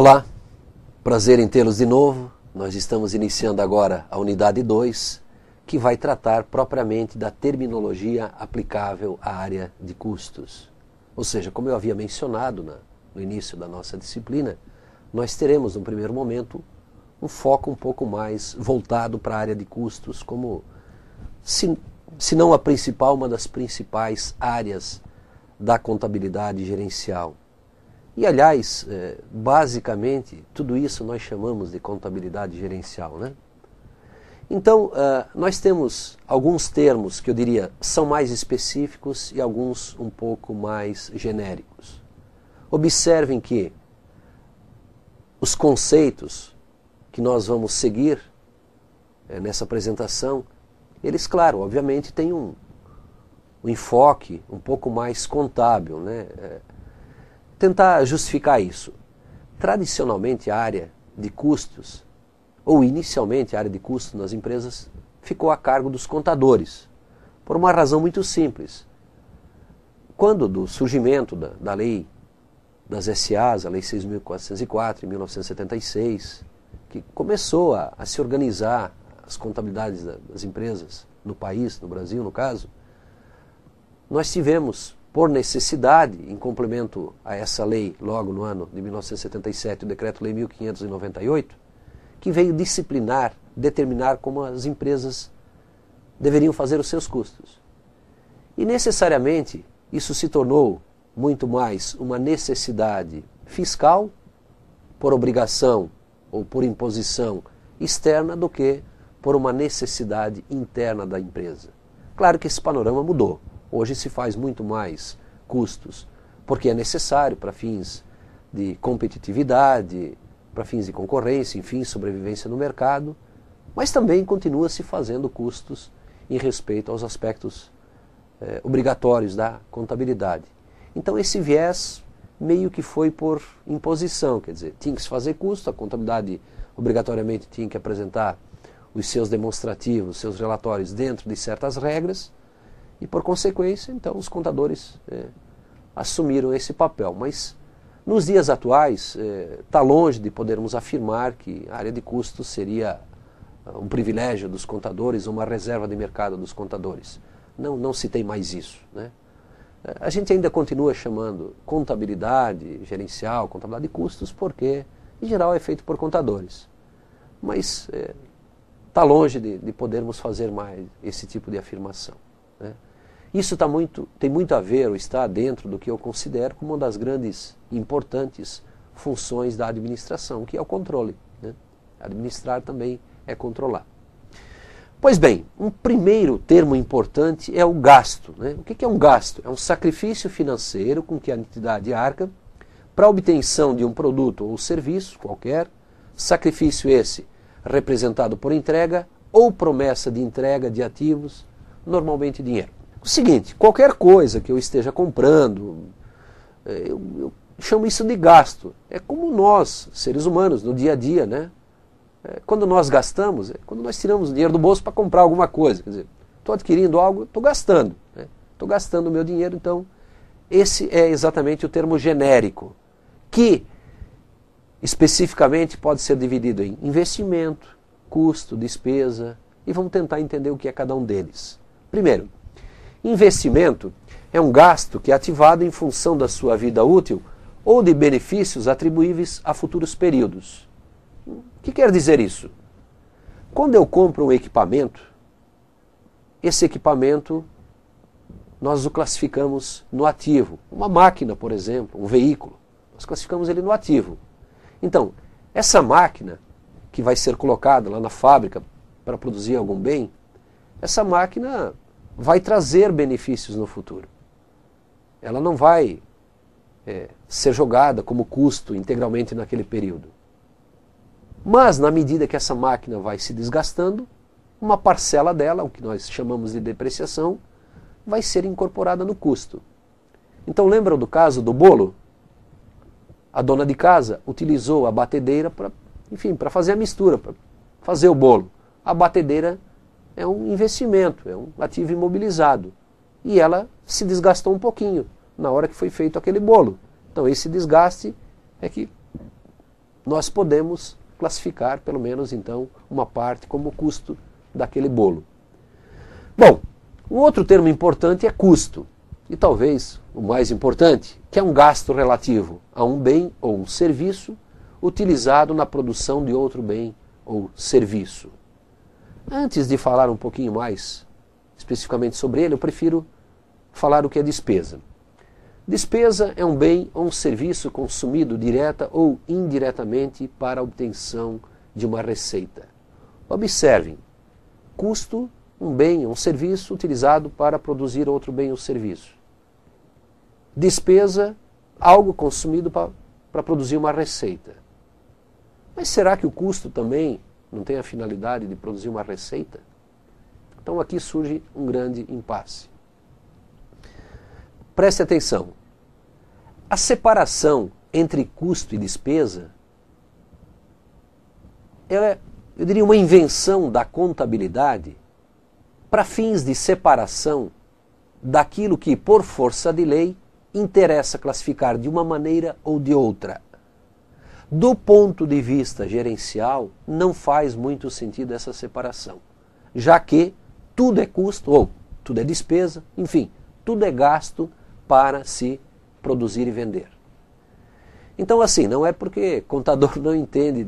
Olá, prazer em tê-los de novo. Nós estamos iniciando agora a unidade 2, que vai tratar propriamente da terminologia aplicável à área de custos. Ou seja, como eu havia mencionado no início da nossa disciplina, nós teremos, no primeiro momento, um foco um pouco mais voltado para a área de custos, como, se não a principal, uma das principais áreas da contabilidade gerencial. E, aliás, basicamente, tudo isso nós chamamos de contabilidade gerencial, né? Então, nós temos alguns termos que eu diria são mais específicos e alguns um pouco mais genéricos. Observem que os conceitos que nós vamos seguir nessa apresentação, eles, claro, obviamente têm um enfoque um pouco mais contábil, né? Tentar justificar isso. Tradicionalmente, a área de custos, ou inicialmente a área de custos nas empresas, ficou a cargo dos contadores, por uma razão muito simples. Quando do surgimento da lei das SAs, a lei 6.404, em 1976, que começou a se organizar as contabilidades das empresas no país, no Brasil no caso, nós tivemos, por necessidade, em complemento a essa lei, logo no ano de 1977, o Decreto-Lei 1598, que veio disciplinar, determinar como as empresas deveriam fazer os seus custos. E necessariamente isso se tornou muito mais uma necessidade fiscal, por obrigação ou por imposição externa, do que por uma necessidade interna da empresa. Claro que esse panorama mudou. Hoje se faz muito mais custos, porque é necessário para fins de competitividade, para fins de concorrência, enfim, sobrevivência no mercado, mas também continua se fazendo custos em respeito aos aspectos obrigatórios da contabilidade. Então esse viés meio que foi por imposição, quer dizer, tinha que se fazer custo, a contabilidade obrigatoriamente tinha que apresentar os seus demonstrativos, seus relatórios dentro de certas regras, e por consequência, então, os contadores assumiram esse papel. Mas nos dias atuais, está longe de podermos afirmar que a área de custos seria um privilégio dos contadores, uma reserva de mercado dos contadores. Não se tem mais isso, né? A gente ainda continua chamando contabilidade gerencial, contabilidade de custos, porque, em geral, é feito por contadores. Mas está longe de podermos fazer mais esse tipo de afirmação, né? Isso tem muito a ver, ou está dentro do que eu considero como uma das grandes e importantes funções da administração, que é o controle, né? Administrar também é controlar. Pois bem, um primeiro termo importante é o gasto, né? O que é um gasto? É um sacrifício financeiro com que a entidade arca para a obtenção de um produto ou serviço qualquer, sacrifício esse representado por entrega ou promessa de entrega de ativos, normalmente dinheiro. O seguinte, qualquer coisa que eu esteja comprando, eu chamo isso de gasto. É como nós, seres humanos, no dia a dia, né? Quando nós gastamos, quando nós tiramos o dinheiro do bolso para comprar alguma coisa. Quer dizer, estou adquirindo algo, estou gastando, né? Estou gastando o meu dinheiro, então esse é exatamente o termo genérico, que especificamente pode ser dividido em investimento, custo, despesa, e vamos tentar entender o que é cada um deles. Primeiro, investimento é um gasto que é ativado em função da sua vida útil ou de benefícios atribuíveis a futuros períodos. O que quer dizer isso? Quando eu compro um equipamento, esse equipamento nós o classificamos no ativo. Uma máquina, por exemplo, um veículo, nós classificamos ele no ativo. Então, essa máquina que vai ser colocada lá na fábrica para produzir algum bem, essa máquina vai trazer benefícios no futuro. Ela não vai ser jogada como custo integralmente naquele período. Mas, na medida que essa máquina vai se desgastando, uma parcela dela, o que nós chamamos de depreciação, vai ser incorporada no custo. Então, lembram do caso do bolo? A dona de casa utilizou a batedeira para fazer a mistura, para fazer o bolo. A batedeira é um investimento, é um ativo imobilizado. E ela se desgastou um pouquinho na hora que foi feito aquele bolo. Então esse desgaste é que nós podemos classificar, pelo menos então, uma parte como custo daquele bolo. Bom, um outro termo importante é custo, e talvez o mais importante, que é um gasto relativo a um bem ou um serviço utilizado na produção de outro bem ou serviço. Antes de falar um pouquinho mais especificamente sobre ele, eu prefiro falar o que é despesa. Despesa é um bem ou um serviço consumido direta ou indiretamente para a obtenção de uma receita. Observem, custo, um bem ou um serviço utilizado para produzir outro bem ou serviço. Despesa, algo consumido para produzir uma receita. Mas será que o custo também não tem a finalidade de produzir uma receita? Então aqui surge um grande impasse. Preste atenção. A separação entre custo e despesa é, eu diria, uma invenção da contabilidade para fins de separação daquilo que, por força de lei, interessa classificar de uma maneira ou de outra. Do ponto de vista gerencial, não faz muito sentido essa separação, já que tudo é custo, ou tudo é despesa, enfim, tudo é gasto para se produzir e vender. Então, assim, não é porque contador não entende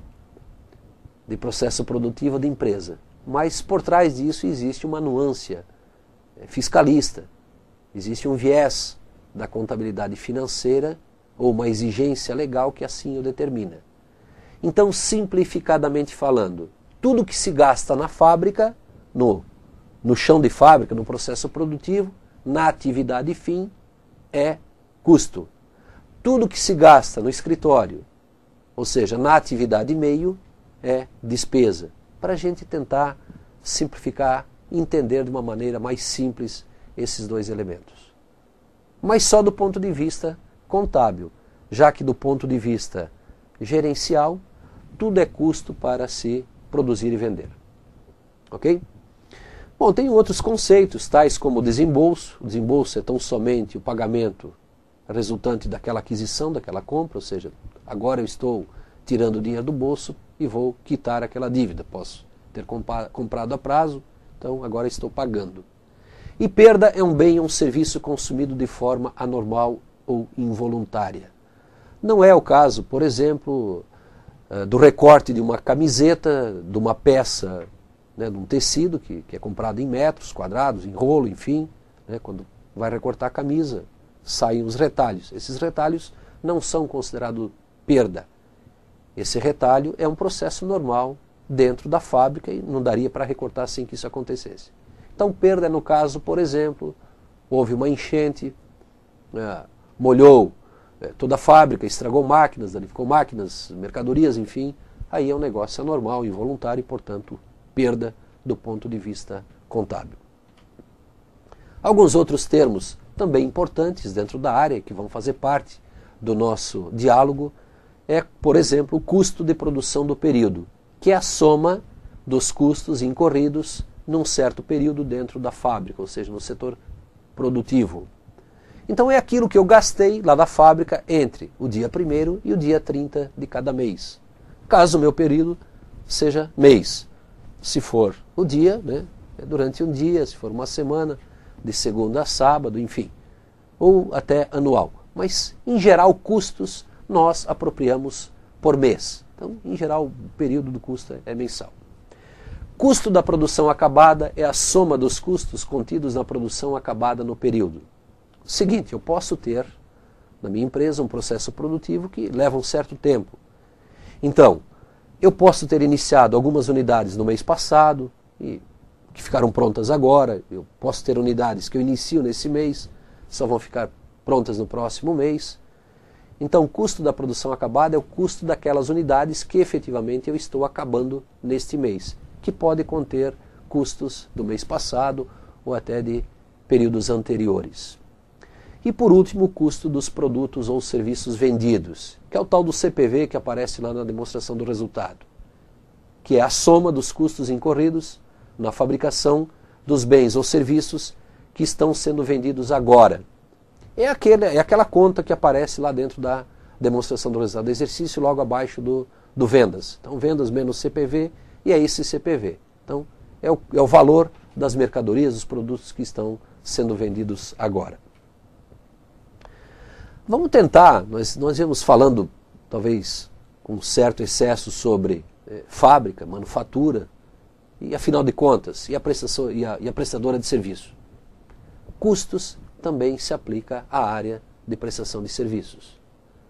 de processo produtivo de empresa, mas por trás disso existe uma nuance fiscalista, existe um viés da contabilidade financeira ou uma exigência legal que assim o determina. Então, simplificadamente falando, tudo que se gasta na fábrica, no chão de fábrica, no processo produtivo, na atividade fim, é custo. Tudo que se gasta no escritório, ou seja, na atividade meio, é despesa. Para a gente tentar simplificar e entender de uma maneira mais simples esses dois elementos. Mas só do ponto de vista contábil, já que do ponto de vista gerencial, tudo é custo para se produzir e vender. Ok? Bom, tem outros conceitos, tais como o desembolso. O desembolso é tão somente o pagamento resultante daquela aquisição, daquela compra, ou seja, agora eu estou tirando o dinheiro do bolso e vou quitar aquela dívida. Posso ter comprado a prazo, então agora estou pagando. E perda é um bem ou um serviço consumido de forma anormal ou involuntária. Não é o caso, por exemplo, do recorte de uma camiseta, de uma peça, né, de um tecido que é comprado em metros quadrados, em rolo, enfim, né, quando vai recortar a camisa, saem os retalhos. Esses retalhos não são considerados perda. Esse retalho é um processo normal dentro da fábrica e não daria para recortar sem que isso acontecesse. Então, perda é no caso, por exemplo, houve uma enchente, molhou toda a fábrica, estragou máquinas, danificou máquinas, mercadorias, enfim, aí é um negócio anormal, involuntário e, portanto, perda do ponto de vista contábil. Alguns outros termos também importantes dentro da área, que vão fazer parte do nosso diálogo, é, por exemplo, o custo de produção do período, que é a soma dos custos incorridos num certo período dentro da fábrica, ou seja, no setor produtivo. Então é aquilo que eu gastei lá da fábrica entre o dia 1º e o dia 30 de cada mês. Caso o meu período seja mês. Se for o dia, né, é durante um dia, se for uma semana, de segunda a sábado, enfim. Ou até anual. Mas, em geral, custos nós apropriamos por mês. Então, em geral, o período do custo é mensal. Custo da produção acabada é a soma dos custos contidos na produção acabada no período. Seguinte, eu posso ter na minha empresa um processo produtivo que leva um certo tempo. Então, eu posso ter iniciado algumas unidades no mês passado e que ficaram prontas agora. Eu posso ter unidades que eu inicio nesse mês, só vão ficar prontas no próximo mês. Então, o custo da produção acabada é o custo daquelas unidades que efetivamente eu estou acabando neste mês, que pode conter custos do mês passado ou até de períodos anteriores. E por último, o custo dos produtos ou serviços vendidos, que é o tal do CPV que aparece lá na demonstração do resultado, que é a soma dos custos incorridos na fabricação dos bens ou serviços que estão sendo vendidos agora. É aquela conta que aparece lá dentro da demonstração do resultado do exercício logo abaixo do vendas. Então, vendas menos CPV, e é esse CPV. Então, é o valor das mercadorias, dos produtos que estão sendo vendidos agora. Vamos tentar, nós íamos falando, talvez com um certo excesso, sobre fábrica, manufatura, e afinal de contas, e a prestadora de serviço. Custos também se aplica à área de prestação de serviços.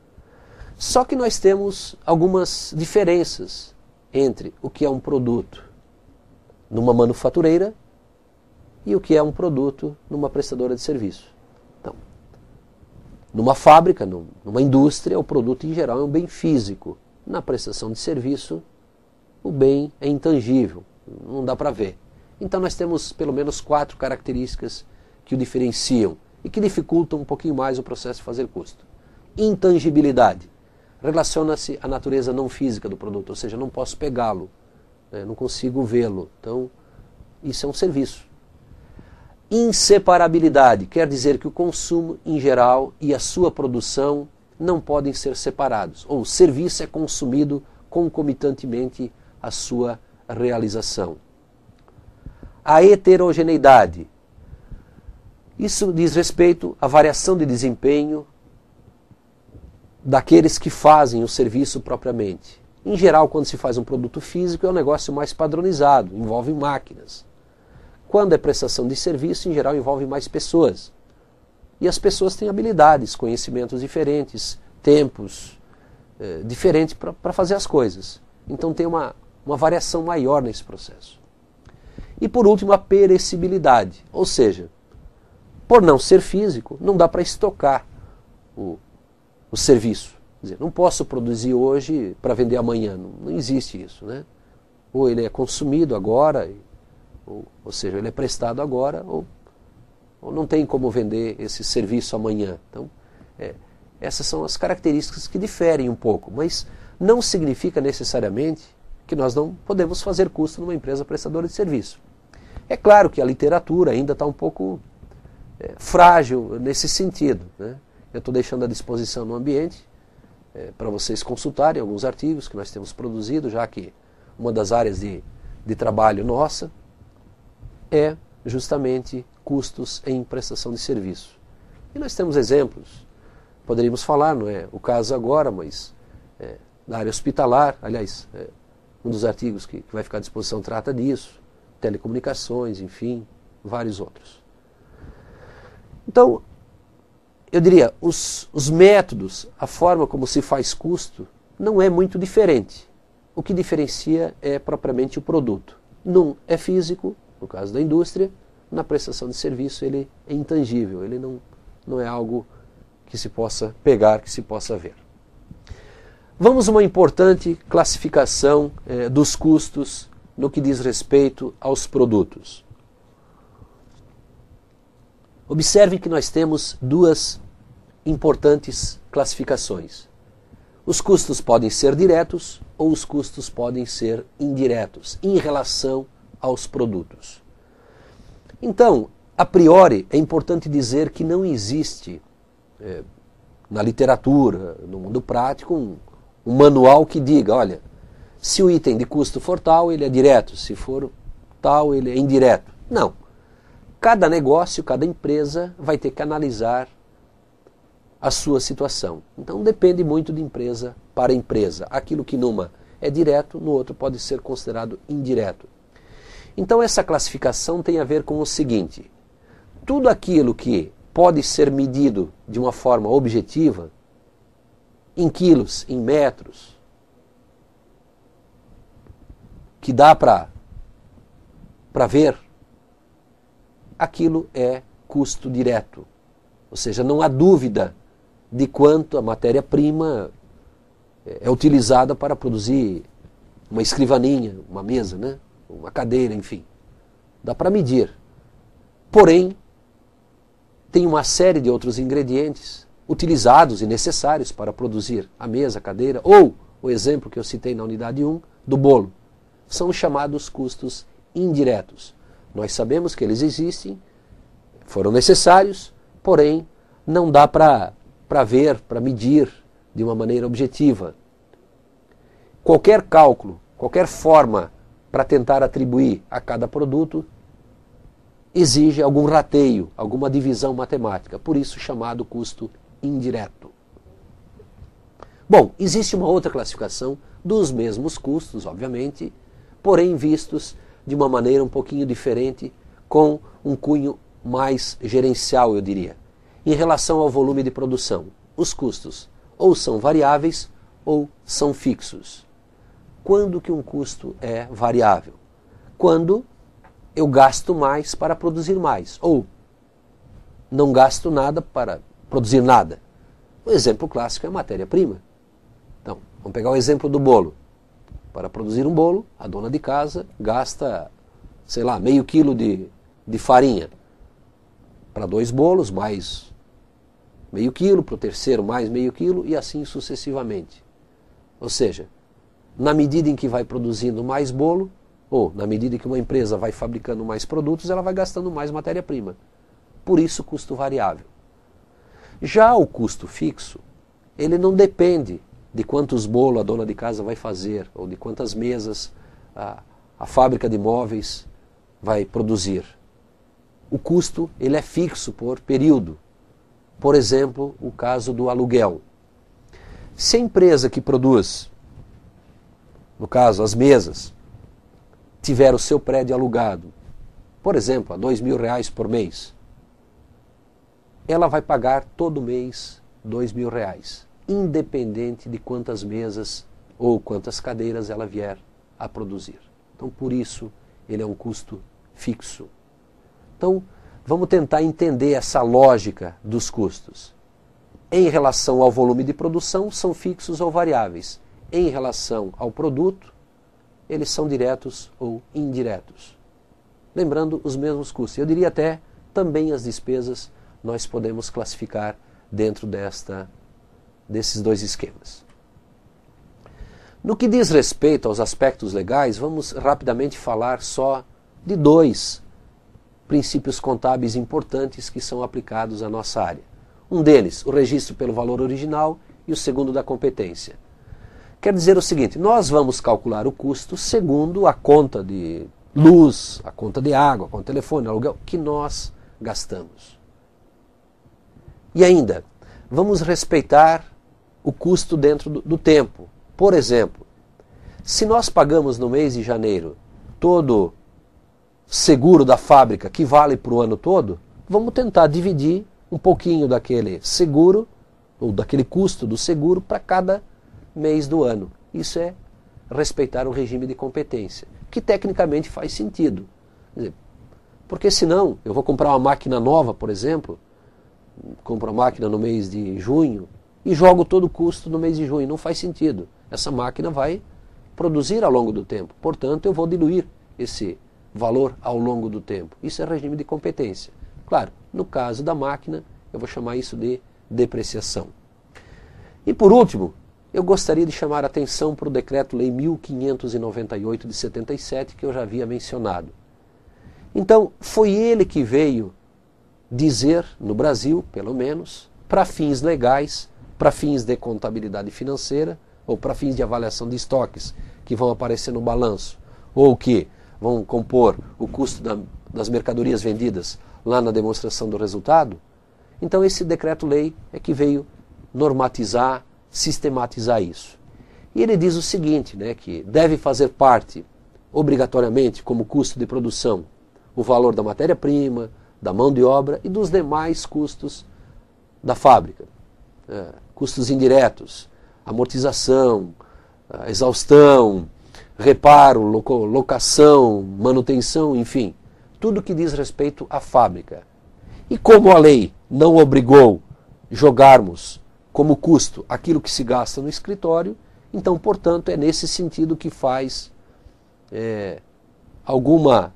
Só que nós temos algumas diferenças entre o que é um produto numa manufatureira e o que é um produto numa prestadora de serviço. Então, numa fábrica, numa indústria, o produto em geral é um bem físico. Na prestação de serviço, o bem é intangível, não dá para ver. Então nós temos pelo menos 4 características que o diferenciam e que dificultam um pouquinho mais o processo de fazer custo. Intangibilidade. Relaciona-se à natureza não física do produto, ou seja, não posso pegá-lo, não consigo vê-lo. Então, isso é um serviço. Inseparabilidade quer dizer que o consumo em geral e a sua produção não podem ser separados, ou o serviço é consumido concomitantemente à sua realização. A heterogeneidade. Isso diz respeito à variação de desempenho daqueles que fazem o serviço propriamente. Em geral, quando se faz um produto físico, é um negócio mais padronizado, envolve máquinas. Quando é prestação de serviço, em geral, envolve mais pessoas. E as pessoas têm habilidades, conhecimentos diferentes, tempos diferentes para fazer as coisas. Então tem uma variação maior nesse processo. E por último, a perecibilidade, ou seja, por não ser físico, não dá para estocar o serviço. Quer dizer, não posso produzir hoje para vender amanhã, não existe isso, né? Ou ele é consumido agora, ou seja, ele é prestado agora, ou não tem como vender esse serviço amanhã. Então, essas são as características que diferem um pouco, mas não significa necessariamente que nós não podemos fazer custo numa empresa prestadora de serviço. É claro que a literatura ainda está um pouco frágil nesse sentido, né? Eu estou deixando à disposição no ambiente para vocês consultarem alguns artigos que nós temos produzido, já que uma das áreas de trabalho nossa é justamente custos em prestação de serviço. E nós temos exemplos, poderíamos falar, não é o caso agora, mas na área hospitalar, aliás, um dos artigos que vai ficar à disposição trata disso, telecomunicações, enfim, vários outros. Então, eu diria, os métodos, a forma como se faz custo, não é muito diferente. O que diferencia é propriamente o produto. Num é físico, no caso da indústria, na prestação de serviço ele é intangível, ele não é algo que se possa pegar, que se possa ver. Vamos a uma importante classificação dos custos no que diz respeito aos produtos. Observem que nós temos 2 importantes classificações. Os custos podem ser diretos ou os custos podem ser indiretos em relação aos produtos. Então, a priori, é importante dizer que não existe na literatura, no mundo prático, um manual que diga, olha, se o item de custo for tal, ele é direto, se for tal, ele é indireto. Não. Cada negócio, cada empresa vai ter que analisar a sua situação. Então depende muito de empresa para empresa. Aquilo que numa é direto, no outro pode ser considerado indireto. Então essa classificação tem a ver com o seguinte: tudo aquilo que pode ser medido de uma forma objetiva, em quilos, em metros, que dá para ver, aquilo é custo direto. Ou seja, não há dúvida de quanto a matéria-prima é utilizada para produzir uma escrivaninha, uma mesa, né? Uma cadeira, enfim. Dá para medir. Porém, tem uma série de outros ingredientes utilizados e necessários para produzir a mesa, a cadeira, ou o exemplo que eu citei na unidade 1, do bolo. São os chamados custos indiretos. Nós sabemos que eles existem, foram necessários, porém não dá para ver, para medir de uma maneira objetiva. Qualquer cálculo, qualquer forma para tentar atribuir a cada produto exige algum rateio, alguma divisão matemática, por isso chamado custo indireto. Bom, existe uma outra classificação dos mesmos custos, obviamente, porém vistos de uma maneira um pouquinho diferente, com um cunho mais gerencial, eu diria. Em relação ao volume de produção, os custos ou são variáveis ou são fixos. Quando que um custo é variável? Quando eu gasto mais para produzir mais, ou não gasto nada para produzir nada. O exemplo clássico é a matéria-prima. Então, vamos pegar o exemplo do bolo. Para produzir um bolo, a dona de casa gasta, sei lá, meio quilo de farinha. Para 2 bolos, mais meio quilo, para o terceiro mais meio quilo e assim sucessivamente. Ou seja, na medida em que vai produzindo mais bolo, ou na medida em que uma empresa vai fabricando mais produtos, ela vai gastando mais matéria-prima. Por isso, custo variável. Já o custo fixo, ele não depende de quantos bolos a dona de casa vai fazer, ou de quantas mesas a fábrica de móveis vai produzir. O custo ele é fixo por período. Por exemplo, o caso do aluguel. Se a empresa que produz, no caso as mesas, tiver o seu prédio alugado, por exemplo, a R$2.000 por mês, ela vai pagar todo mês R$2.000, independente de quantas mesas ou quantas cadeiras ela vier a produzir. Então, por isso, ele é um custo fixo. Então, vamos tentar entender essa lógica dos custos. Em relação ao volume de produção, são fixos ou variáveis. Em relação ao produto, eles são diretos ou indiretos. Lembrando os mesmos custos. Eu diria até também as despesas nós podemos classificar dentro desses dois esquemas. No que diz respeito aos aspectos legais, vamos rapidamente falar só de 2 princípios contábeis importantes que são aplicados à nossa área. Um deles, o registro pelo valor original, e o segundo da competência. Quer dizer o seguinte, nós vamos calcular o custo segundo a conta de luz, a conta de água, a conta de telefone, aluguel, que nós gastamos. E ainda, vamos respeitar o custo dentro do tempo. Por exemplo, se nós pagamos no mês de janeiro todo seguro da fábrica que vale para o ano todo, vamos tentar dividir um pouquinho daquele seguro, ou daquele custo do seguro, para cada mês do ano. Isso é respeitar o regime de competência, que tecnicamente faz sentido. Quer dizer, porque senão, eu vou comprar uma máquina nova, por exemplo, compro a máquina no mês de junho e jogo todo o custo no mês de junho. Não faz sentido. Essa máquina vai produzir ao longo do tempo. Portanto, eu vou diluir esse valor ao longo do tempo. Isso é regime de competência. Claro, no caso da máquina, eu vou chamar isso de depreciação. E por último, eu gostaria de chamar a atenção para o Decreto-Lei 1598 de 77, que eu já havia mencionado. Então, foi ele que veio dizer, no Brasil, pelo menos, para fins legais, para fins de contabilidade financeira, ou para fins de avaliação de estoques, que vão aparecer no balanço, ou que vão compor o custo das mercadorias vendidas lá na demonstração do resultado. Então esse decreto-lei é que veio normatizar, sistematizar isso. E ele diz o seguinte, que deve fazer parte, obrigatoriamente, como custo de produção, o valor da matéria-prima, da mão de obra e dos demais custos da fábrica. Custos indiretos, amortização, exaustão, reparo, locação, manutenção, enfim, tudo que diz respeito à fábrica. E como a lei não obrigou jogarmos como custo aquilo que se gasta no escritório, então, portanto, é nesse sentido que faz alguma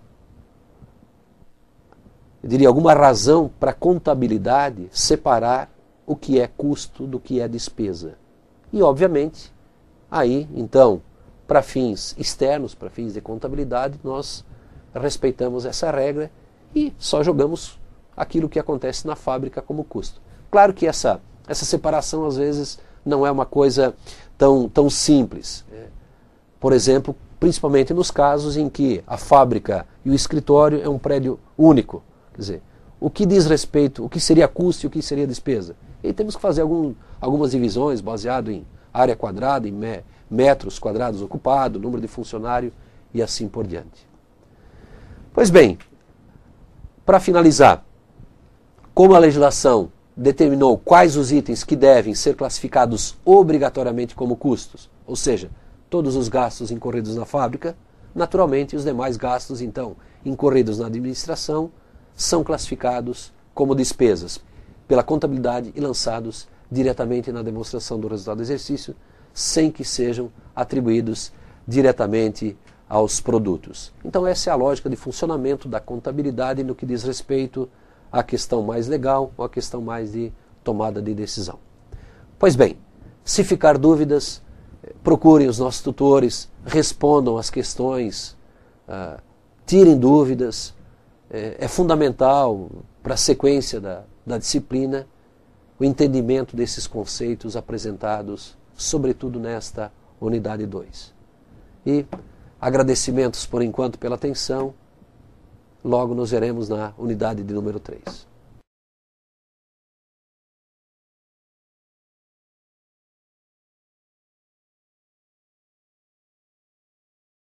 razão para a contabilidade separar o que é custo do que é despesa. E, obviamente, aí, então, para fins externos, para fins de contabilidade, nós respeitamos essa regra e só jogamos aquilo que acontece na fábrica como custo. Claro que essa separação, às vezes, não é uma coisa tão simples. Por exemplo, principalmente nos casos em que a fábrica e o escritório é um prédio único. Quer dizer, o que diz respeito, o que seria custo e o que seria despesa? E temos que fazer algumas divisões baseado em área quadrada, em metros quadrados ocupados, número de funcionário e assim por diante. Pois bem, para finalizar, como a legislação determinou quais os itens que devem ser classificados obrigatoriamente como custos, ou seja, todos os gastos incorridos na fábrica, naturalmente os demais gastos, então, incorridos na administração, são classificados como despesas pela contabilidade e lançados diretamente na demonstração do resultado do exercício, sem que sejam atribuídos diretamente aos produtos. Então essa é a lógica de funcionamento da contabilidade no que diz respeito à questão mais legal ou à questão mais de tomada de decisão. Pois bem, se ficar dúvidas, procurem os nossos tutores, respondam as questões, tirem dúvidas. É fundamental para a sequência da disciplina o entendimento desses conceitos apresentados, sobretudo nesta unidade 2. E agradecimentos por enquanto pela atenção. Logo nos veremos na unidade de número 3.